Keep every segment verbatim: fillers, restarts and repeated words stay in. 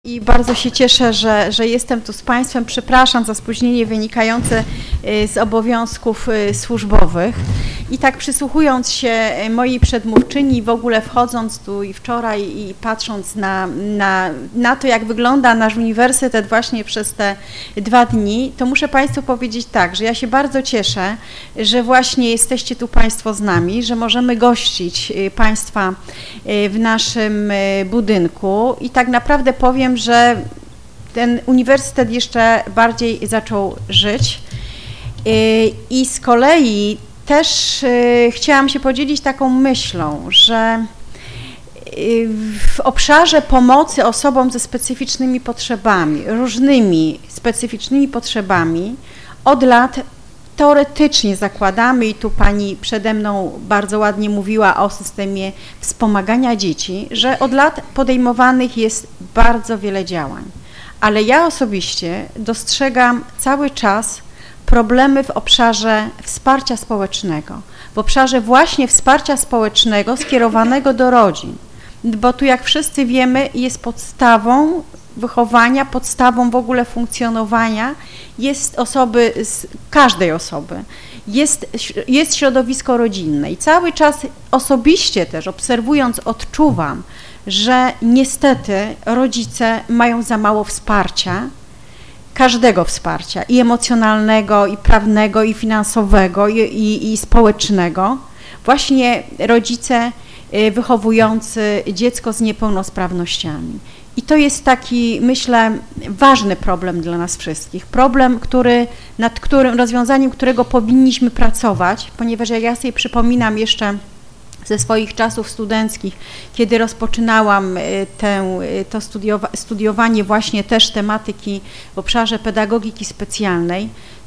I bardzo się cieszę, że, że jestem tu z Państwem. Przepraszam za spóźnienie wynikające z obowiązków służbowych. I tak przysłuchując się mojej przedmówczyni, w ogóle wchodząc tu i wczoraj i patrząc na, na, na to, jak wygląda nasz uniwersytet właśnie przez te dwa dni, to muszę Państwu powiedzieć tak, że ja się bardzo cieszę, że właśnie jesteście tu Państwo z nami, że możemy gościć Państwa w naszym budynku i tak naprawdę powiem, że ten uniwersytet jeszcze bardziej zaczął żyć i z kolei też chciałam się podzielić taką myślą, że w obszarze pomocy osobom ze specyficznymi potrzebami, różnymi specyficznymi potrzebami od lat teoretycznie zakładamy, i tu Pani przede mną bardzo ładnie mówiła o systemie wspomagania dzieci, że od lat podejmowanych jest bardzo wiele działań, ale ja osobiście dostrzegam cały czas problemy w obszarze wsparcia społecznego, w obszarze właśnie wsparcia społecznego skierowanego do rodzin, bo tu, jak wszyscy wiemy, jest podstawą wychowania, podstawą w ogóle funkcjonowania jest osoby, każdej osoby, jest, jest środowisko rodzinne i cały czas osobiście też obserwując odczuwam, że niestety rodzice mają za mało wsparcia, każdego wsparcia, i emocjonalnego, i prawnego, i finansowego, i, i, i społecznego, właśnie rodzice wychowujący dziecko z niepełnosprawnościami. I to jest taki, myślę, ważny problem dla nas wszystkich. Problem, który, nad którym, rozwiązaniem którego powinniśmy pracować, ponieważ jak ja sobie przypominam jeszcze ze swoich czasów studenckich, kiedy rozpoczynałam tę, to studiowa studiowanie właśnie też tematyki w obszarze pedagogiki specjalnej,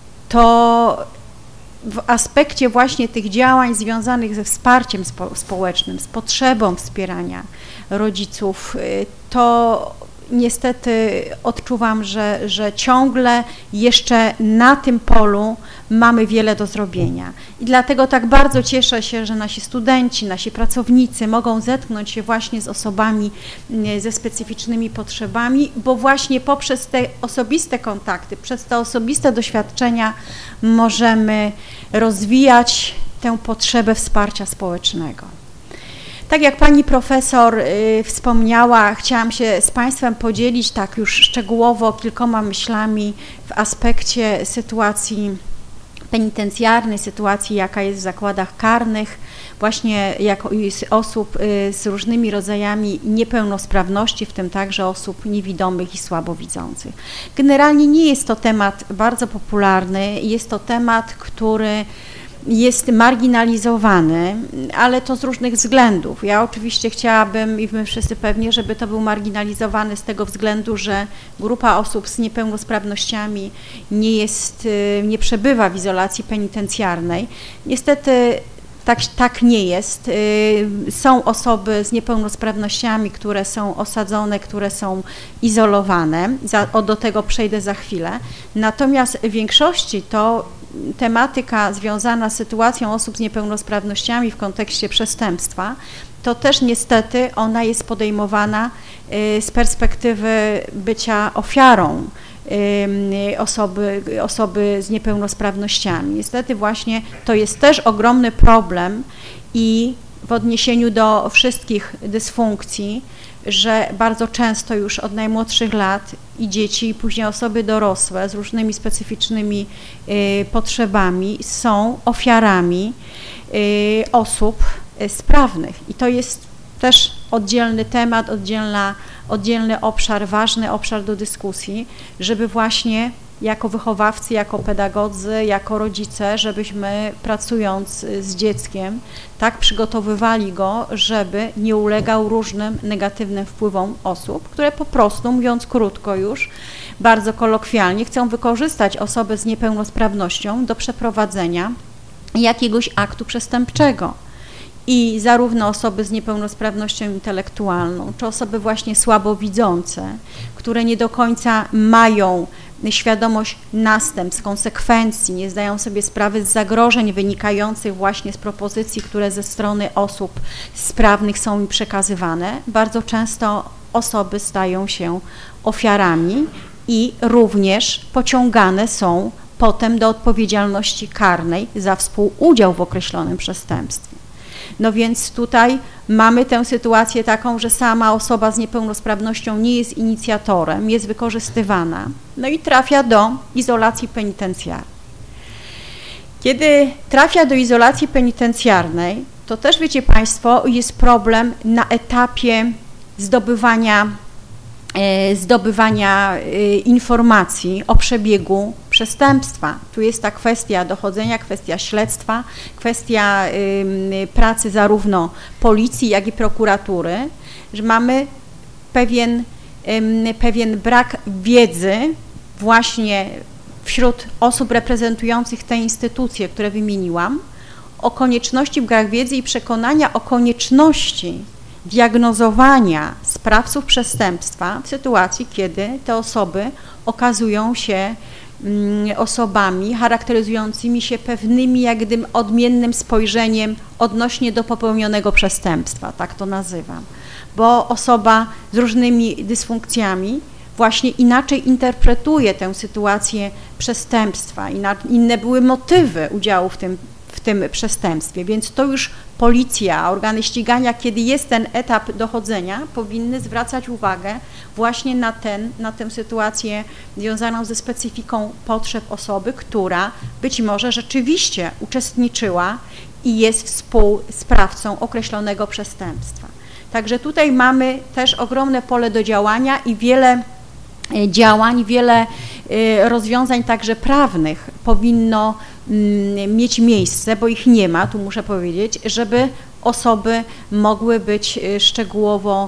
to w aspekcie właśnie tych działań związanych ze wsparciem spo społecznym, z potrzebą wspierania rodziców, to niestety odczuwam, że, że ciągle jeszcze na tym polu mamy wiele do zrobienia. I dlatego tak bardzo cieszę się, że nasi studenci, nasi pracownicy mogą zetknąć się właśnie z osobami ze specyficznymi potrzebami, bo właśnie poprzez te osobiste kontakty, przez te osobiste doświadczenia możemy rozwijać tę potrzebę wsparcia społecznego. Tak jak Pani profesor y, wspomniała, chciałam się z Państwem podzielić tak już szczegółowo kilkoma myślami w aspekcie sytuacji penitencjarnej, sytuacji, jaka jest w zakładach karnych, właśnie jako osób y, z różnymi rodzajami niepełnosprawności, w tym także osób niewidomych i słabowidzących. Generalnie nie jest to temat bardzo popularny, jest to temat, który jest marginalizowany, ale to z różnych względów. Ja oczywiście chciałabym, i my wszyscy pewnie, żeby to był marginalizowany z tego względu, że grupa osób z niepełnosprawnościami nie jest, nie przebywa w izolacji penitencjarnej. Niestety tak, tak nie jest. Są osoby z niepełnosprawnościami, które są osadzone, które są izolowane. Za, o, do tego przejdę za chwilę. Natomiast w większości to tematyka związana z sytuacją osób z niepełnosprawnościami w kontekście przestępstwa, to też niestety ona jest podejmowana z perspektywy bycia ofiarą osoby, osoby z niepełnosprawnościami. Niestety właśnie to jest też ogromny problem i w odniesieniu do wszystkich dysfunkcji, że bardzo często już od najmłodszych lat i dzieci, i później osoby dorosłe z różnymi specyficznymi y, potrzebami są ofiarami y, osób y, sprawnych. I to jest też oddzielny temat, oddzielna, oddzielny obszar, ważny obszar do dyskusji, żeby właśnie jako wychowawcy, jako pedagodzy, jako rodzice, żebyśmy pracując z dzieckiem tak przygotowywali go, żeby nie ulegał różnym negatywnym wpływom osób, które po prostu, mówiąc krótko już, bardzo kolokwialnie, chcą wykorzystać osobę z niepełnosprawnością do przeprowadzenia jakiegoś aktu przestępczego. I zarówno osoby z niepełnosprawnością intelektualną, czy osoby właśnie słabowidzące, które nie do końca mają świadomość następstw, konsekwencji, nie zdają sobie sprawy z zagrożeń wynikających właśnie z propozycji, które ze strony osób sprawnych są im przekazywane, bardzo często osoby stają się ofiarami i również pociągane są potem do odpowiedzialności karnej za współudział w określonym przestępstwie. No więc tutaj mamy tę sytuację taką, że sama osoba z niepełnosprawnością nie jest inicjatorem, jest wykorzystywana, no i trafia do izolacji penitencjarnej. Kiedy trafia do izolacji penitencjarnej, to też wiecie Państwo, jest problem na etapie zdobywania, e, zdobywania e, informacji o przebiegu przestępstwa. Tu jest ta kwestia dochodzenia, kwestia śledztwa, kwestia y, pracy zarówno policji, jak i prokuratury, że mamy pewien, y, pewien brak wiedzy właśnie wśród osób reprezentujących te instytucje, które wymieniłam, o konieczności, brak wiedzy i przekonania o konieczności diagnozowania sprawców przestępstwa w sytuacji, kiedy te osoby okazują się osobami charakteryzującymi się pewnymi jak gdyby odmiennym spojrzeniem odnośnie do popełnionego przestępstwa, tak to nazywam, bo osoba z różnymi dysfunkcjami właśnie inaczej interpretuje tę sytuację przestępstwa, inne były motywy udziału w tym, w tym przestępstwie, więc to już policja, organy ścigania, kiedy jest ten etap dochodzenia, powinny zwracać uwagę właśnie na, ten, na tę sytuację związaną ze specyfiką potrzeb osoby, która być może rzeczywiście uczestniczyła i jest współsprawcą określonego przestępstwa. Także tutaj mamy też ogromne pole do działania i wiele działań, wiele rozwiązań także prawnych powinno mieć miejsce, bo ich nie ma, tu muszę powiedzieć, żeby osoby mogły być szczegółowo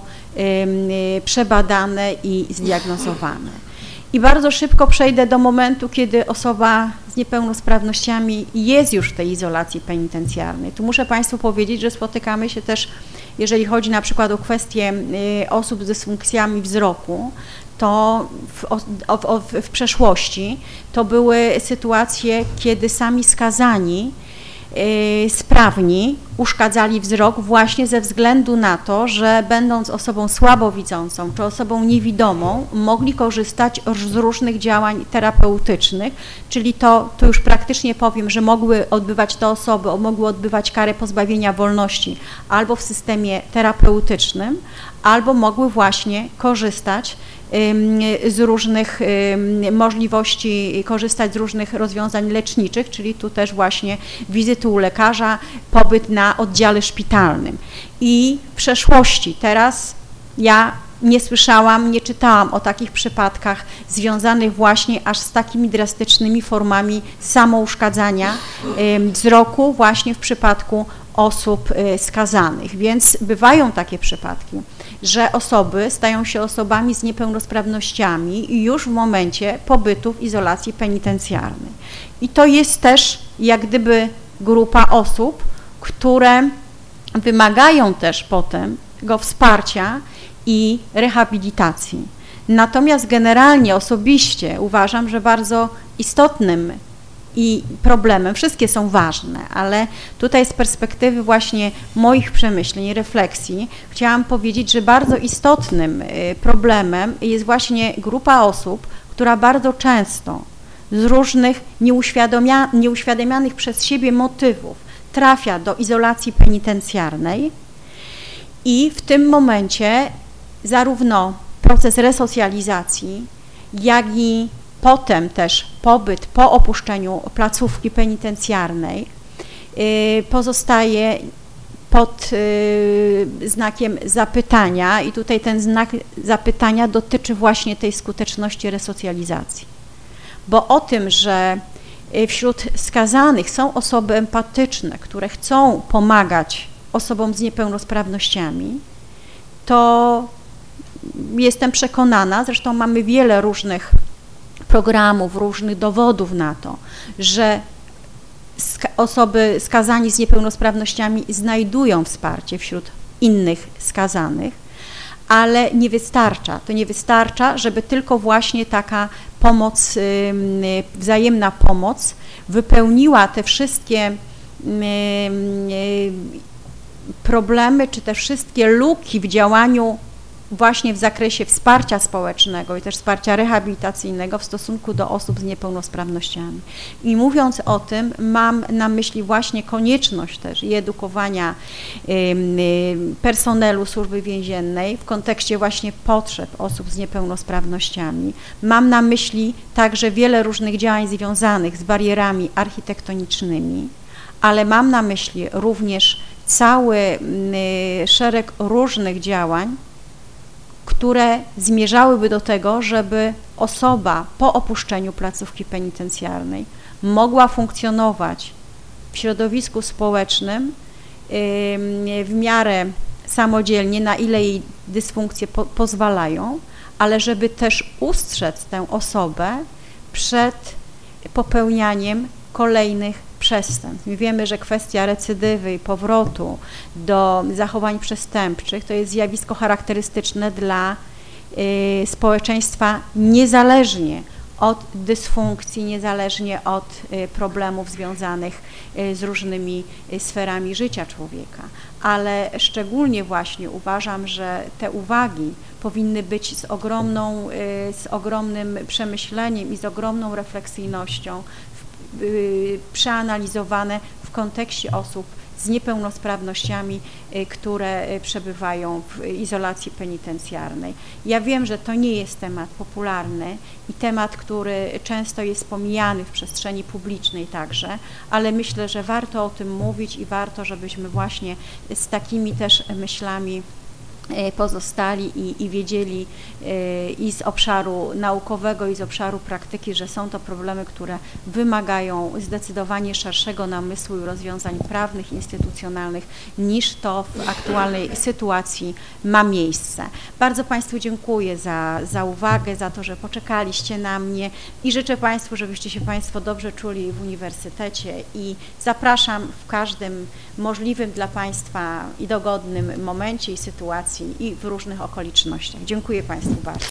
przebadane i zdiagnozowane. I bardzo szybko przejdę do momentu, kiedy osoba z niepełnosprawnościami jest już w tej izolacji penitencjarnej. Tu muszę Państwu powiedzieć, że spotykamy się też, jeżeli chodzi na przykład o kwestie osób z dysfunkcjami wzroku, to w, w, w, w przeszłości to były sytuacje, kiedy sami skazani yy, sprawni uszkadzali wzrok właśnie ze względu na to, że będąc osobą słabowidzącą czy osobą niewidomą mogli korzystać z różnych działań terapeutycznych, czyli to, to już praktycznie powiem, że mogły odbywać te osoby, mogły odbywać karę pozbawienia wolności albo w systemie terapeutycznym, albo mogły właśnie korzystać z różnych możliwości, korzystać z różnych rozwiązań leczniczych, czyli tu też właśnie wizyty u lekarza, pobyt na oddziale szpitalnym. I w przeszłości, teraz ja nie słyszałam, nie czytałam o takich przypadkach związanych właśnie aż z takimi drastycznymi formami samouszkadzania wzroku właśnie w przypadku osób skazanych, więc bywają takie przypadki, że osoby stają się osobami z niepełnosprawnościami już w momencie pobytu w izolacji penitencjarnej. I to jest też jak gdyby grupa osób, które wymagają też potem tego wsparcia i rehabilitacji. Natomiast generalnie osobiście uważam, że bardzo istotnym i problemem, wszystkie są ważne, ale tutaj z perspektywy właśnie moich przemyśleń, refleksji chciałam powiedzieć, że bardzo istotnym problemem jest właśnie grupa osób, która bardzo często z różnych nieuświadomia, nieuświadamianych przez siebie motywów trafia do izolacji penitencjarnej i w tym momencie zarówno proces resocjalizacji, jak i potem też pobyt po opuszczeniu placówki penitencjarnej pozostaje pod znakiem zapytania i tutaj ten znak zapytania dotyczy właśnie tej skuteczności resocjalizacji. Bo o tym, że wśród skazanych są osoby empatyczne, które chcą pomagać osobom z niepełnosprawnościami, to jestem przekonana, zresztą mamy wiele różnych programów, różnych dowodów na to, że osoby skazani z niepełnosprawnościami znajdują wsparcie wśród innych skazanych, ale nie wystarcza. To nie wystarcza, żeby tylko właśnie taka pomoc, wzajemna pomoc wypełniła te wszystkie problemy, czy te wszystkie luki w działaniu właśnie w zakresie wsparcia społecznego i też wsparcia rehabilitacyjnego w stosunku do osób z niepełnosprawnościami. I mówiąc o tym, mam na myśli właśnie konieczność też i edukowania personelu Służby Więziennej w kontekście właśnie potrzeb osób z niepełnosprawnościami. Mam na myśli także wiele różnych działań związanych z barierami architektonicznymi, ale mam na myśli również cały szereg różnych działań, które zmierzałyby do tego, żeby osoba po opuszczeniu placówki penitencjarnej mogła funkcjonować w środowisku społecznym w miarę samodzielnie, na ile jej dysfunkcje po pozwalają, ale żeby też ustrzec tę osobę przed popełnianiem kolejnych przestępstw. My wiemy, że kwestia recydywy i powrotu do zachowań przestępczych to jest zjawisko charakterystyczne dla y, społeczeństwa niezależnie od dysfunkcji, niezależnie od y, problemów związanych y, z różnymi y, sferami życia człowieka. Ale szczególnie właśnie uważam, że te uwagi powinny być z, ogromną, y, z ogromnym przemyśleniem i z ogromną refleksyjnością przeanalizowane w kontekście osób z niepełnosprawnościami, które przebywają w izolacji penitencjarnej. Ja wiem, że to nie jest temat popularny i temat, który często jest pomijany w przestrzeni publicznej także, ale myślę, że warto o tym mówić i warto, żebyśmy właśnie z takimi też myślami pozostali i, i wiedzieli i z obszaru naukowego, i z obszaru praktyki, że są to problemy, które wymagają zdecydowanie szerszego namysłu i rozwiązań prawnych, instytucjonalnych, niż to w aktualnej sytuacji ma miejsce. Bardzo Państwu dziękuję za, za uwagę, za to, że poczekaliście na mnie i życzę Państwu, żebyście się Państwo dobrze czuli w uniwersytecie i zapraszam w każdym możliwym dla Państwa i dogodnym momencie i sytuacji i w różnych okolicznościach. Dziękuję Państwu bardzo.